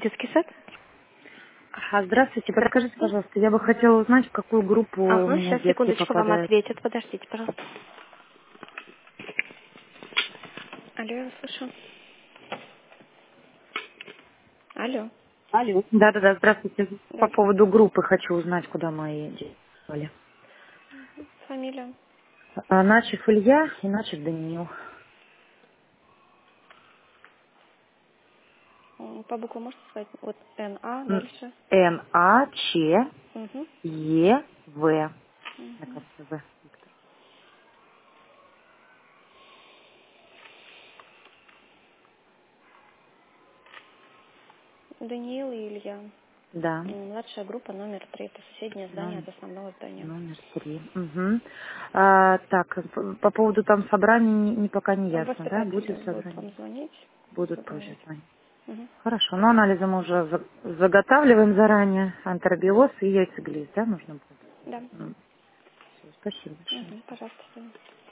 Детский сад? Здравствуйте, подскажите, пожалуйста, я бы хотела узнать, в какую группу у Ага, меня сейчас, детки секундочку, вам попадают. ответят. Подождите, пожалуйста. Алло, я вас слышу. Алло. Алло. Да-да-да, здравствуйте. По Да. поводу группы хочу узнать, куда мои дети попали. Фамилия. Начев Илья и Начев Даниил. По буквам можете сказать? Вот НА, дальше. Начев Угу. на конце В. Виктор. Даниил и Илья. Да, Младшая группа номер 3. Это соседнее здание от основного здания. номер 3. Угу. Так, по поводу там собраний пока не ясно, да? Будет Воспитатели будут собрание? вам звонить, Будут позже поговорить. звонить. Угу. Хорошо, но анализы мы уже заготавливаем заранее. Антеробиоз и яйцеглиз, да, нужно будет? Да. Все, спасибо большое. Угу. Пожалуйста.